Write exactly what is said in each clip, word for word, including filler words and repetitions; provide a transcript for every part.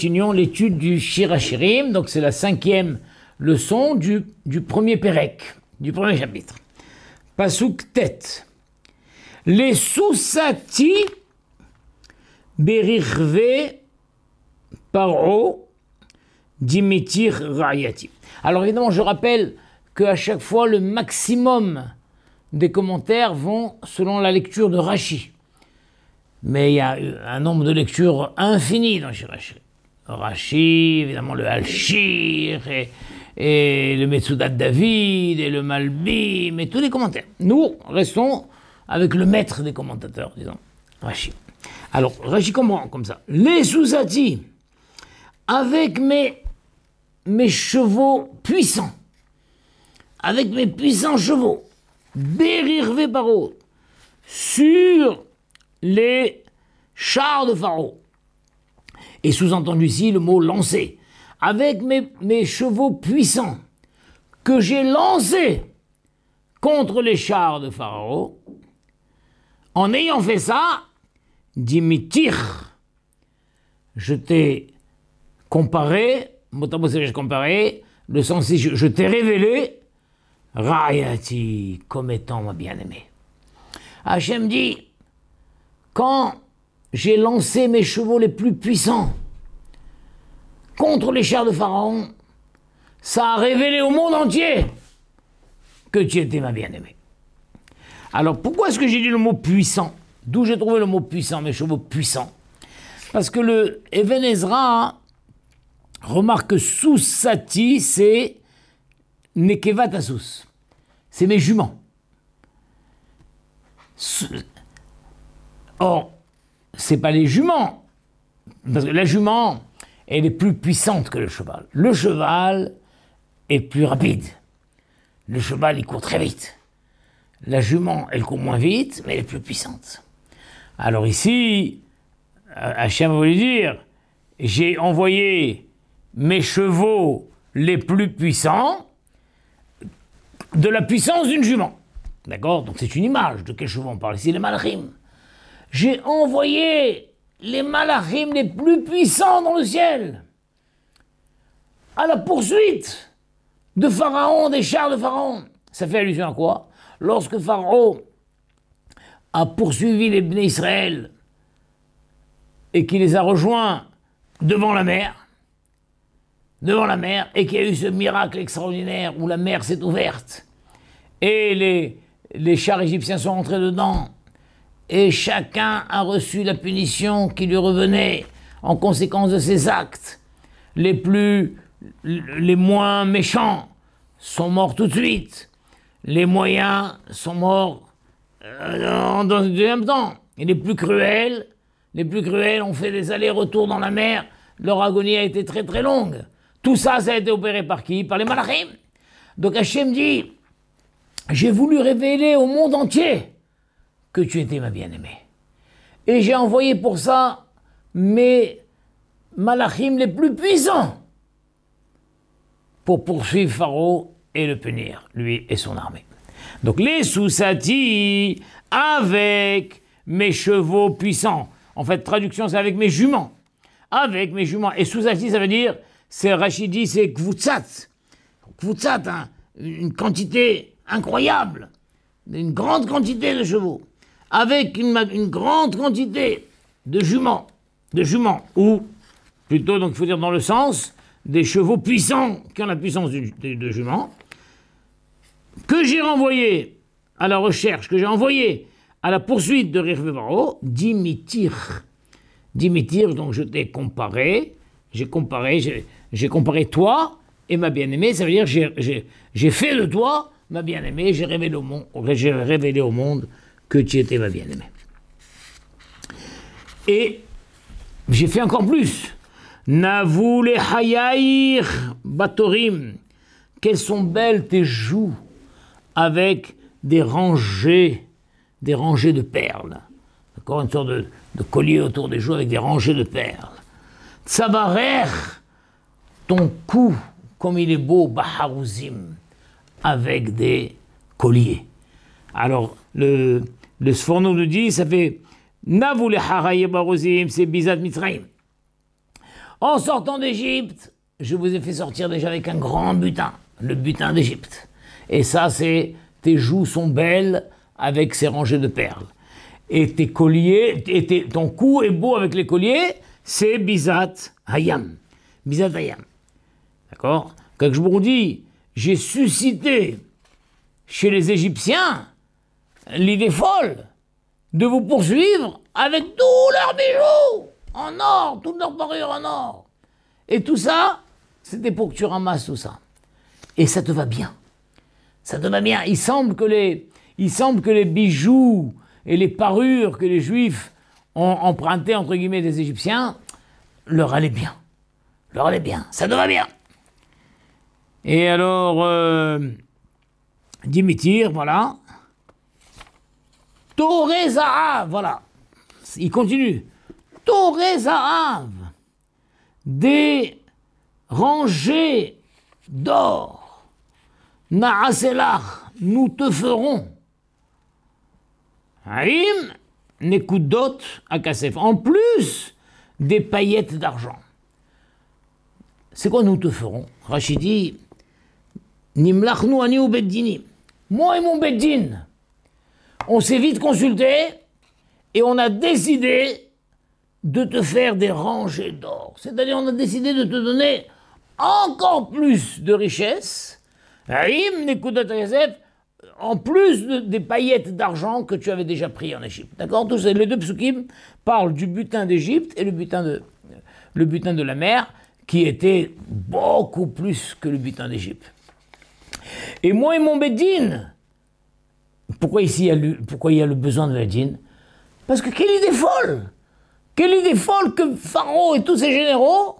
Continuons l'étude du Shir HaShirim, donc c'est la cinquième leçon du, du premier Pérec, du premier chapitre. Pasuk Tet. Les Sousati Berirve Paro Dimitir Rayati. Alors évidemment, je rappelle qu'à chaque fois, le maximum des commentaires vont selon la lecture de Rashi. Mais il y a un nombre de lectures infini dans Shir HaShirim. Rashi, évidemment le Al-Shir, et, et le Metsudat David, et le Malbim, et tous les commentaires. Nous restons avec le maître des commentateurs, disons, Rashi. Alors, Rashi comprend comme ça. Les Sousati, avec mes, mes chevaux puissants, avec mes puissants chevaux, Berirve Paro, sur les chars de Pharaon. Et sous-entendu ici le mot lancer. Avec mes, mes chevaux puissants que j'ai lancés contre les chars de Pharaon, en ayant fait ça, Dimitir, je t'ai comparé, mot à mot c'est j'ai comparé, le sens c'est je, je t'ai révélé, Rayati, comme étant ma bien-aimée. Hachem dit, quand j'ai lancé mes chevaux les plus puissants contre les chars de Pharaon, ça a révélé au monde entier que tu étais ma bien-aimée. Alors pourquoi est-ce que j'ai dit le mot puissant? D'où j'ai trouvé le mot puissant, mes chevaux puissants? Parce que le Even Ezra remarque que Sousati, c'est Nekevat Asus. C'est mes juments. Or, c'est pas les juments, parce que la jument, elle est plus puissante que le cheval. Le cheval est plus rapide. Le cheval, il court très vite. La jument, elle court moins vite, mais elle est plus puissante. Alors ici, Hachem voulait dire, j'ai envoyé mes chevaux les plus puissants de la puissance d'une jument. D'accord? Donc c'est une image. De quel cheval on parle ici? Les malachim. J'ai envoyé les malachim les plus puissants dans le ciel à la poursuite de Pharaon, des chars de Pharaon. Ça fait allusion à quoi? Lorsque Pharaon a poursuivi les Bnei Israël et qu'il les a rejoints devant la mer, devant la mer, et qu'il y a eu ce miracle extraordinaire où la mer s'est ouverte et les, les chars égyptiens sont rentrés dedans, et chacun a reçu la punition qui lui revenait en conséquence de ses actes. Les plus, les moins méchants sont morts tout de suite. Les moyens sont morts euh, dans un deuxième temps. Et les plus cruels, les plus cruels ont fait des allers-retours dans la mer. Leur agonie a été très très longue. Tout ça, ça a été opéré par qui? Par les malachim. Donc Hachem dit, j'ai voulu révéler au monde entier que tu étais ma bien-aimée. Et j'ai envoyé pour ça mes malachim les plus puissants pour poursuivre Pharaon et le punir, lui et son armée. Donc les Sousati, avec mes chevaux puissants. En fait, traduction, c'est avec mes juments. Avec mes juments. Et Sousati, ça veut dire, c'est Rachidi, c'est Kvutsat. Kvutsat, hein, une quantité incroyable, une grande quantité de chevaux. Avec une, une grande quantité de juments, de juments, ou plutôt, donc il faut dire dans le sens, des chevaux puissants qui ont la puissance de, de, de juments, que j'ai renvoyé à la recherche, que j'ai envoyé à la poursuite de Rirve Paro, Dimitir. Dimitir, donc je t'ai comparé, j'ai comparé, j'ai, j'ai comparé toi et ma bien-aimée, ça veut dire j'ai, j'ai, j'ai fait de toi ma bien-aimée, j'ai révélé au monde, j'ai révélé au monde que tu étais ma bien-aimée. Et j'ai fait encore plus. Navou le hayaïr batorim. Quelles sont belles tes joues avec des rangées, des rangées de perles. D'accord, une sorte de, de collier autour des joues avec des rangées de perles. Tsabarer, ton cou, comme il est beau, baharouzim, avec des colliers. Alors, le, le Sforno nous dit, ça fait Navou le haraye barozim, c'est Bizat Mitzrayim. En sortant d'Égypte, je vous ai fait sortir déjà avec un grand butin, le butin d'Égypte. Et ça, c'est tes joues sont belles avec ces rangées de perles. Et tes colliers, et tes, ton cou est beau avec les colliers, c'est Bizat Hayam. Bizat Hayam. D'accord? Quand je vous dis, j'ai suscité chez les Égyptiens l'idée folle de vous poursuivre avec tous leurs bijoux en or, toute leur parure en or. Et tout ça, c'était pour que tu ramasses tout ça. Et ça te va bien. Ça te va bien. Il semble que les, il semble que les bijoux et les parures que les Juifs ont empruntées, entre guillemets, des Égyptiens, leur allaient bien. Leur allaient bien. Ça te va bien. Et alors, euh, Dimitir, voilà. Toré Zahav, voilà. Il continue. Toré Zahav, des rangées d'or. Na'aselach, nous te ferons. Haïm, nekudot akasef. En plus des paillettes d'argent. C'est quoi nous te ferons? Rachid dit, Nimlachnu ani ou beddini. Moi et mon beddin, on s'est vite consulté et on a décidé de te faire des rangées d'or. C'est-à-dire on a décidé de te donner encore plus de richesses, Haïm, nekudot akasef, en plus de, des paillettes d'argent que tu avais déjà pris en Égypte. D'accord? Tous les deux psukim parlent du butin d'Égypte et le butin de, le butin de la mer, qui était beaucoup plus que le butin d'Égypte. Et moi et mon Bédine, pourquoi ici il y a le, pourquoi il y a le besoin de Bédine? Parce que quelle idée folle! Quelle idée folle que Pharaon et tous ses généraux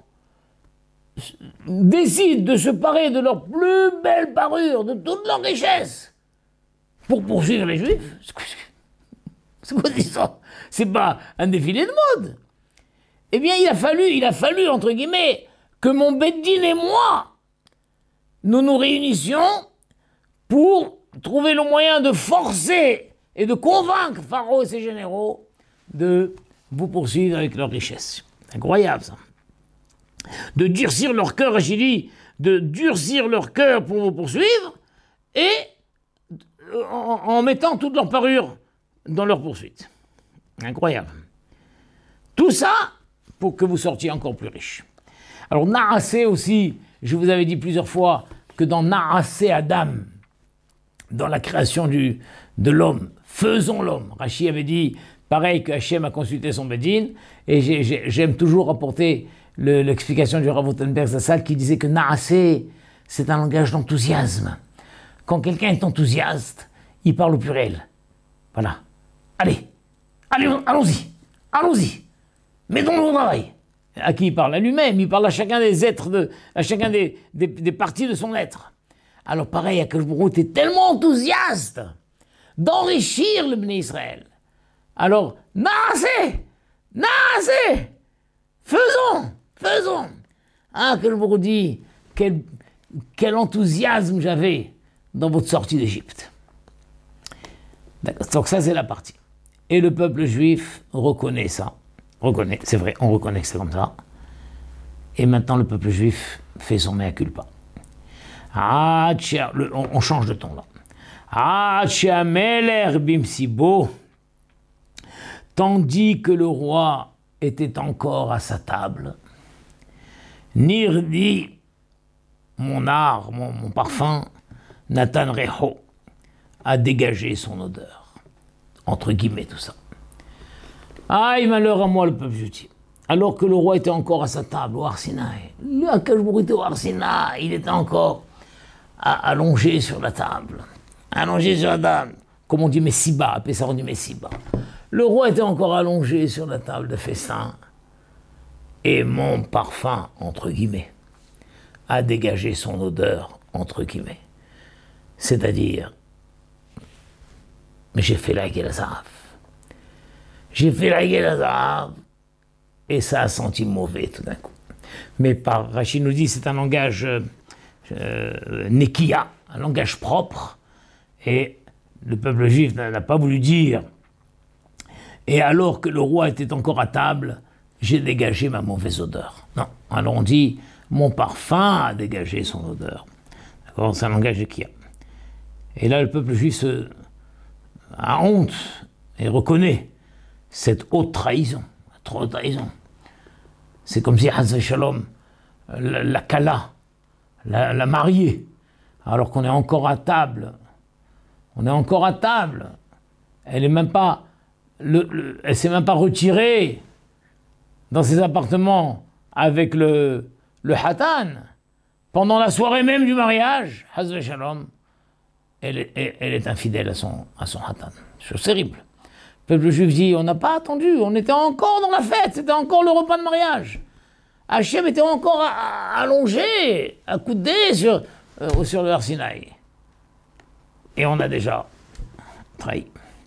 décident de se parer de leur plus belle parure, de toute leur richesse, pour poursuivre les Juifs. C'est quoi ça? C'est pas un défilé de mode. Eh bien, il a fallu, il a fallu, entre guillemets, que mon Bédine et moi, nous nous réunissions pour trouver le moyen de forcer et de convaincre Pharaon et ses généraux de vous poursuivre avec leur richesse. Incroyable, ça. De durcir leur cœur, j'ai dit, de durcir leur cœur pour vous poursuivre et en, en mettant toute leur parure dans leur poursuite. Incroyable. Tout ça pour que vous sortiez encore plus riches. Alors, Na'asé aussi, je vous avais dit plusieurs fois que dans Na'asé Adam, dans la création du, de l'homme, faisons l'homme. Rachi avait dit, pareil que Hachem a consulté son Bédine, et j'ai, j'ai, j'aime toujours rapporter le, l'explication du Rav Wottenberg Zassal qui disait que Na'asé, c'est un langage d'enthousiasme. Quand quelqu'un est enthousiaste, il parle au pluriel. Voilà. Allez, allez, allons-y, allons-y, mettons-nous au travail. À qui il parle? À lui-même, il parle à chacun des êtres, de, à chacun des, des, des parties de son être. Alors pareil, Akadosh Baruch Hu était tellement enthousiaste d'enrichir le Bnei Israël. Alors, Na'asé, Na'asé, faisons, faisons. Ah, Akadosh Baruch Hu dit, quel, quel enthousiasme j'avais dans votre sortie d'Égypte. D'accord. Donc ça, c'est la partie. Et le peuple juif reconnaît ça. Reconnaît, c'est vrai, on reconnaît que c'est comme ça. Et maintenant, le peuple juif fait son mea culpa. Ah, tchia, le, on, on change de ton là. Ah, tchia meler bimsibo. Tandis que le roi était encore à sa table, Nirdi, mon art, mon, mon parfum, Nathan Reho, a dégagé son odeur. Entre guillemets, tout ça. Aïe, malheur à moi, le peuple juif. Alors que le roi était encore à sa table au Har Sinaï. Le Akadosh Baruch Hu était au Har Sinaï, il était encore à, allongé sur la table. Allongé sur la table. Comme on dit Messiba, appelé ça on dit Messiba. Le roi était encore allongé sur la table de festin. Et mon parfum, entre guillemets, a dégagé son odeur, entre guillemets. C'est-à-dire, mais j'ai fait la Guélazaf. J'ai fait la Guélazaf. Et ça a senti mauvais tout d'un coup. Mais par Rachid nous dit c'est un langage euh, euh, nekia, un langage propre. Et le peuple juif n'a pas voulu dire. Et alors que le roi était encore à table, j'ai dégagé ma mauvaise odeur. Non. Alors on dit, mon parfum a dégagé son odeur. D'accord? C'est un langage de Kia. Et là, le peuple juif se, a honte et reconnaît cette haute trahison. Trop de trahison. C'est comme si, Hazve Shalom, la, la Kala, la, la mariée, alors qu'on est encore à table. On est encore à table. Elle est même pas, le, le, elle s'est même pas retirée dans ses appartements avec le, le Hatan. Pendant la soirée même du mariage, Hazve Shalom, elle est, elle, elle est infidèle à son, à son Hatan. C'est terrible. Le peuple juif dit, on n'a pas attendu, on était encore dans la fête, c'était encore le repas de mariage. Hachem était encore à, à, allongé, accoudé sur, euh, sur le Har Sinaï. Et on a déjà trahi.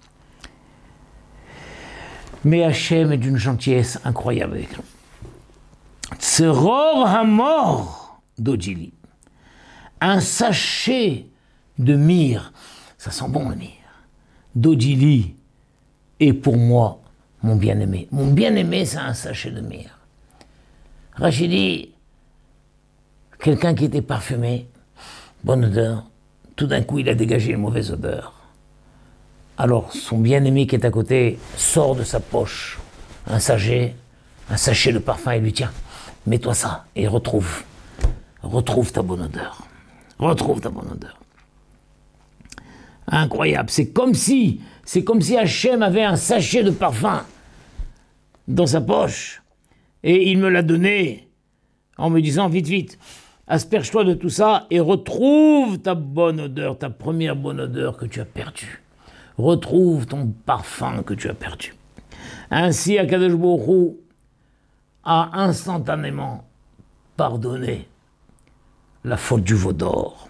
Mais Hachem est d'une gentillesse incroyable avec nous. Tzeror Hamor d'Odili. Un sachet de myrrhe, ça sent bon le myrrhe, d'Odili, et pour moi, mon bien-aimé. Mon bien-aimé, c'est un sachet de myrrhe. Rachid dit, quelqu'un qui était parfumé, bonne odeur, tout d'un coup il a dégagé une mauvaise odeur. Alors son bien-aimé qui est à côté sort de sa poche un sachet, un sachet de parfum et lui tient, mets-toi ça et retrouve, retrouve ta bonne odeur. Retrouve ta bonne odeur. Incroyable, c'est comme si, c'est comme si Hachem avait un sachet de parfum dans sa poche et il me l'a donné en me disant vite, vite, asperge-toi de tout ça et retrouve ta bonne odeur, ta première bonne odeur que tu as perdue. Retrouve ton parfum que tu as perdu. Ainsi, Akadosh Baruch Hu a instantanément pardonné la faute du veau d'or.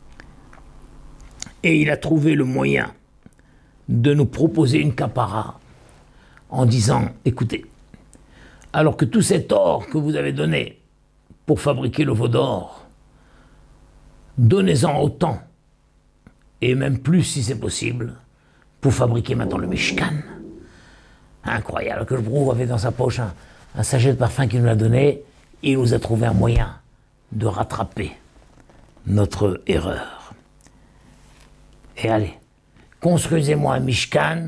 Et il a trouvé le moyen de nous proposer une capara en disant, écoutez, alors que tout cet or que vous avez donné pour fabriquer le veau d'or, donnez-en autant, et même plus si c'est possible, pour fabriquer maintenant le Mishkan. Incroyable, que je Baruch Hu avait dans sa poche un, un sachet de parfum qu'il nous a donné, et il nous a trouvé un moyen de rattraper notre erreur. Et allez, construisez-moi un Mishkan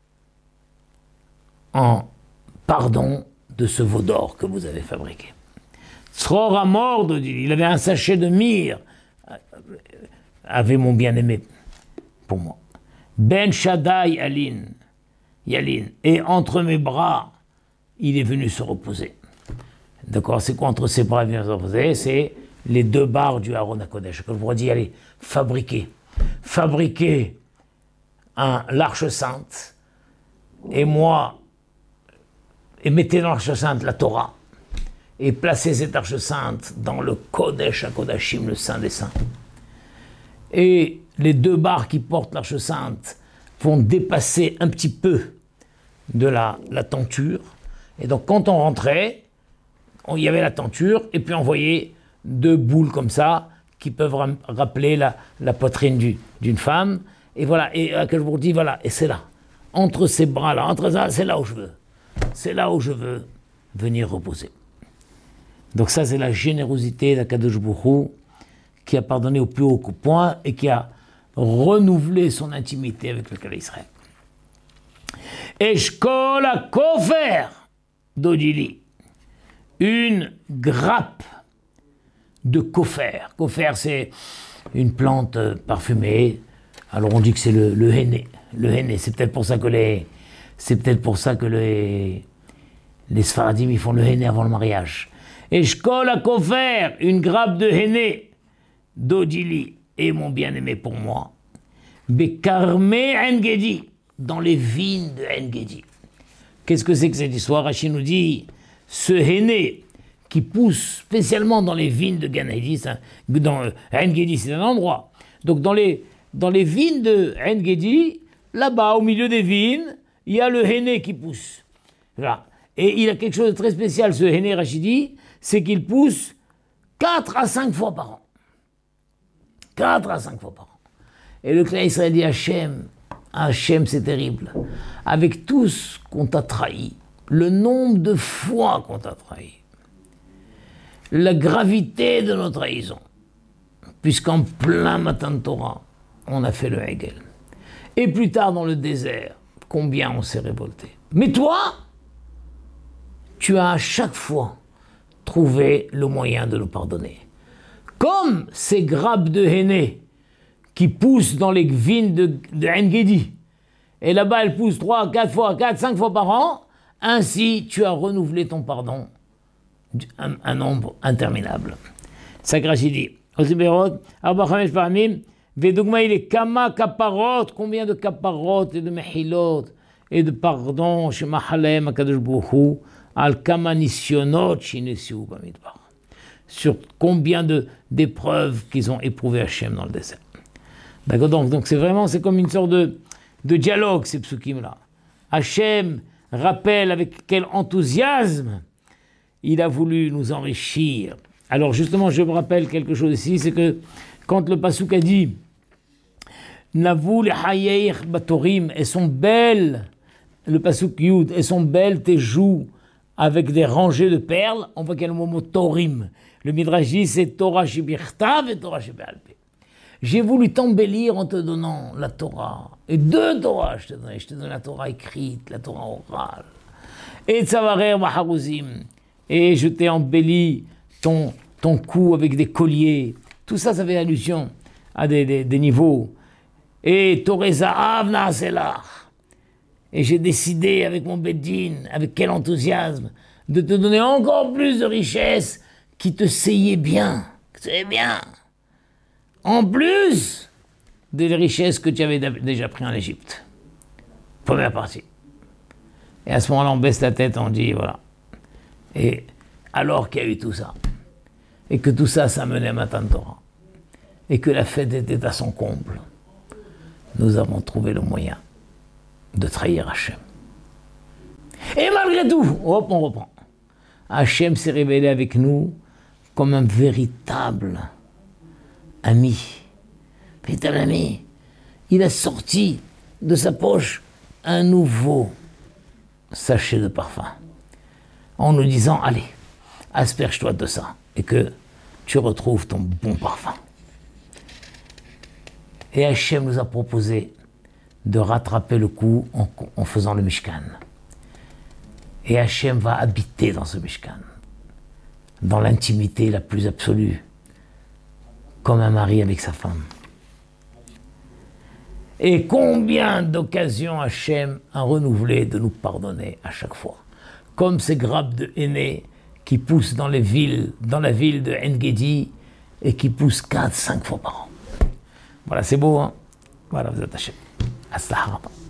en pardon de ce veau d'or que vous avez fabriqué. Tzror Hamor, il avait un sachet de myrrhe, avait mon bien-aimé pour moi. Ben Shaddai Alin, Yalin, et entre mes bras, il est venu se reposer. D'accord, c'est quoi entre ses bras il vient se reposer? C'est les deux barres du Aaron HaKodesh. Que je pourrais dire, allez, fabriquer. Fabriquer un, l'Arche Sainte, et moi, et mettez dans l'Arche Sainte la Torah, et placez cette Arche Sainte dans le Kodesh HaKodashim, le Saint des Saints. Et les deux barres qui portent l'Arche Sainte vont dépasser un petit peu de la, la tenture. Et donc quand on rentrait, il y avait la tenture, et puis on voyait deux boules comme ça, qui peuvent ram- rappeler la, la poitrine du, d'une femme. Et voilà, et à que je vous dis, voilà, et c'est là, entre ces bras-là, entre ça, c'est là où je veux. C'est là où je veux venir reposer. Donc ça, c'est la générosité d'Akadosh Baruch Hu, qui a pardonné au plus haut point et qui a renouvelé son intimité avec le Kala Israël. Eshkol HaKofer d'Odili, une grappe de kofer. Kofer, c'est une plante parfumée. Alors on dit que c'est le, le henné. Le henné, c'est peut-être pour ça que les, c'est peut-être pour ça que les, les Sfaradim, ils font le henné avant le mariage. Eshkol HaKofer, une grappe de henné d'Odili, et mon bien-aimé pour moi. Bekarmé En-Gedi, dans les vignes de En-Gedi. Qu'est-ce que c'est que cette histoire? Rachid nous dit, ce henné qui pousse spécialement dans les vignes de Gan-Gedi, dans euh, En-Gedi, c'est un endroit. Donc dans les, dans les vignes de En-Gedi, là-bas, au milieu des vignes, il y a le henné qui pousse. Voilà. Et il a quelque chose de très spécial, ce henné Rachidi, c'est qu'il pousse quatre à cinq fois par an. quatre à cinq fois par an. Et le clan Israël dit Hachem, Hachem c'est terrible. Avec tout ce qu'on t'a trahi, le nombre de fois qu'on t'a trahi, la gravité de nos trahisons, puisqu'en plein matin de Torah, on a fait le Hegel. Et plus tard dans le désert, combien on s'est révolté. Mais toi, tu as à chaque fois trouvé le moyen de nous pardonner. Comme ces grappes de henné qui poussent dans les vignes de, de En-Gedi, et là-bas elles poussent trois, quatre fois, quatre, cinq fois par an, ainsi tu as renouvelé ton pardon un, un nombre interminable. Sakrashi dit, Osiberot, Arba Chamesh Paramim, Vedugma il est Kama Kaparot, combien de Kaparot et de Mehilot et de pardon chez Mahalem Akadosh Baruch Al Kama Nisyonot Shinesiu Bamidbar. Sur combien de d'épreuves qu'ils ont éprouvées Hachem dans le désert. D'accord, donc, donc c'est vraiment, c'est comme une sorte de, de dialogue, ces psukim-là. Hachem rappelle avec quel enthousiasme il a voulu nous enrichir. Alors justement, je me rappelle quelque chose ici, c'est que quand le pasuk a dit Navu le hayeir batorim, elles sont belles, le pasuk yud, elles sont belles tes joues avec des rangées de perles, on voit qu'il y a le mot torim. Le Midrash dit c'est Torah shebirtav et Torah shebe'alpeh. J'ai voulu t'embellir en te donnant la Torah. Et deux Torahs je te donne. Je te donne la Torah écrite, la Torah orale. Et Tzavarer Baharuzim. Et je t'ai embelli ton, ton cou avec des colliers. Tout ça, ça fait allusion à des, des, des niveaux. Et Torezaav Naaselach. Et j'ai décidé avec mon Beddin, avec quel enthousiasme, de te donner encore plus de richesses qui te seyaient bien. C'est bien. En plus des richesses que tu avais déjà prises en Égypte. Première partie. Et à ce moment-là, on baisse la tête, on dit, voilà. Et alors qu'il y a eu tout ça, et que tout ça, ça menait à Matan Torah, et que la fête était à son comble, nous avons trouvé le moyen de trahir Hachem. Et malgré tout, hop, on reprend. Hachem s'est révélé avec nous comme un véritable ami, véritable ami. Il a sorti de sa poche un nouveau sachet de parfum, en nous disant, allez, asperge-toi de ça, et que tu retrouves ton bon parfum. Et Hachem nous a proposé de rattraper le coup en, en faisant le Mishkan. Et Hachem va habiter dans ce Mishkan, dans l'intimité la plus absolue, comme un mari avec sa femme. Et combien d'occasions Hachem a renouvelé de nous pardonner à chaque fois. Comme ces grappes de henné qui poussent dans les villes, dans la ville de En-Gedi, et qui poussent quatre, cinq fois par an. Voilà, c'est beau, hein? Voilà, vous êtes Hachem. Hasta haraba.